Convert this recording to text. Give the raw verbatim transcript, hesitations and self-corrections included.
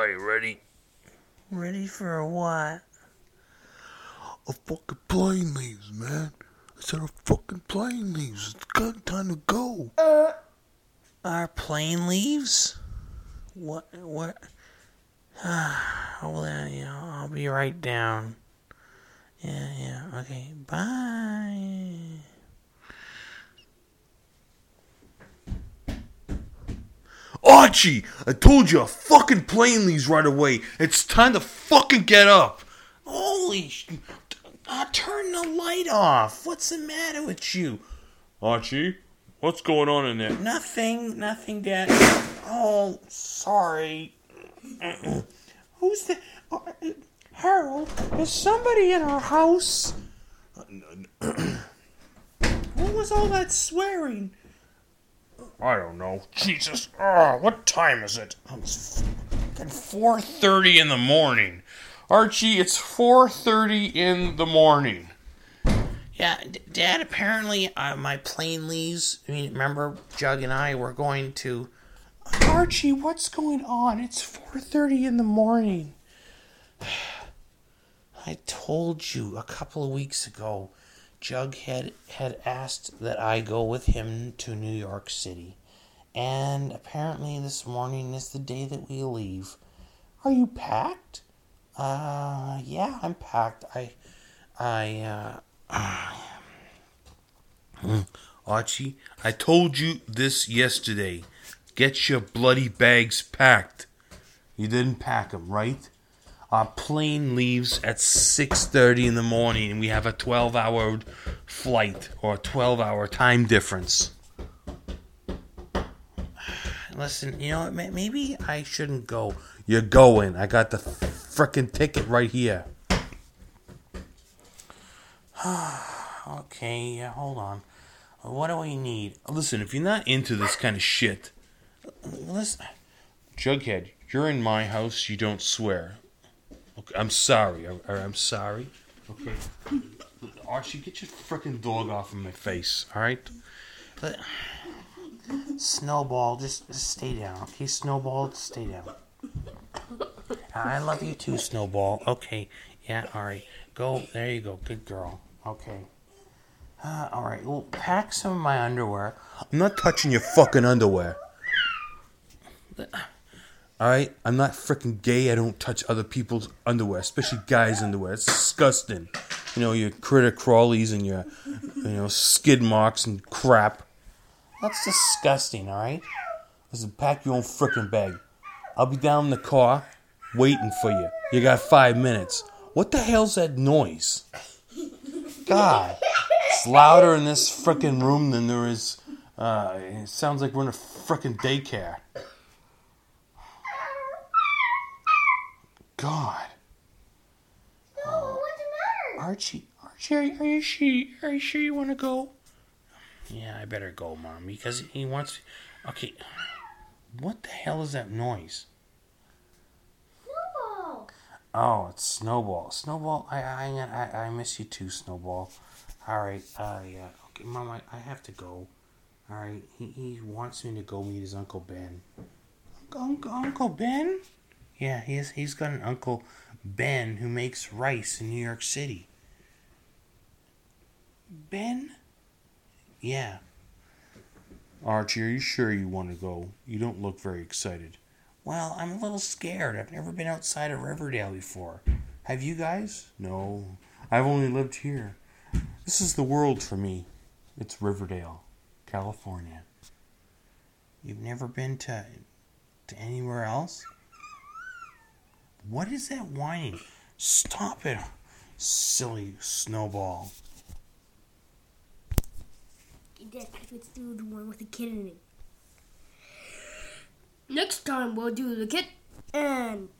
Alright, ready? Ready for what? A fucking plane leaves, man. I said a fucking plane leaves. It's got time to go. Uh, our plane leaves? What? What? Hold on, you know, I'll be right down. Yeah, yeah, okay, bye. Archie! I told you a fucking plane leaves right away. It's time to fucking get up. Holy sh... Uh, turn the light off. What's the matter with you? Archie, what's going on in there? Nothing, nothing, Dad. Oh, sorry. Who's the... Uh, Harold, is somebody in our house? What was all that swearing? I don't know. Jesus. Oh, what time is it? It's four thirty in the morning. Archie, it's four thirty in the morning. Yeah, D- Dad, apparently uh, my plane leaves. I mean, remember, Jug and I were going to... Archie, what's going on? It's four thirty in the morning. I told you a couple of weeks ago, Jughead had asked that I go with him to New York City. And apparently this morning is the day that we leave. Are you packed? Uh, yeah, I'm packed. I, I, uh... Archie, I told you this yesterday. Get your bloody bags packed. You didn't pack them, right? Our plane leaves at six thirty in the morning, and we have a twelve-hour flight, or a twelve-hour time difference. Listen, you know what? Maybe I shouldn't go. You're going. I got the frickin' ticket right here. Okay, yeah, hold on. What do we need? Listen, if you're not into this kind of shit... Listen. Jughead, you're in my house, you don't swear. Okay, I'm sorry. I, I'm sorry. Okay. Archie, get your frickin' dog off of my face, alright? But... Snowball, just, just stay down, okay? Snowball, stay down. I love you too, Snowball. Okay, yeah, alright. Go, there you go, good girl. Okay. Uh, alright, well, pack some of my underwear. I'm not touching your fucking underwear. Alright? I'm not frickin' gay. I don't touch other people's underwear, especially guys' underwear. It's disgusting. You know, your critter crawlies and your, you know, skid marks and crap. That's disgusting, alright? Listen, pack your own frickin' bag. I'll be down in the car waiting for you. You got five minutes. What the hell's that noise? God. It's louder in this frickin' room than there is... Uh, it sounds like we're in a frickin' daycare. God. No, what's the matter? Archie, Archie, are you, are you sure? Are you sure you want to go? Yeah, I better go, Mom, because he wants. Okay, what the hell is that noise? Snowball. Oh, it's Snowball. Snowball, I, I, I, I miss you too, Snowball. All right, uh, yeah, okay, Mom, I, I have to go. All right, he, he wants me to go meet his Uncle Ben. Uncle, Uncle Ben? Yeah, he has, he's got an Uncle Ben who makes rice in New York City. Ben? Yeah. Archie, are you sure you want to go? You don't look very excited. Well, I'm a little scared. I've never been outside of Riverdale before. Have you guys? No, I've only lived here. This is the world for me. It's Riverdale, California. You've never been to to anywhere else? What is that whining? Stop it, silly Snowball. Let's do the one with the kid in it. Next time we'll do the kid and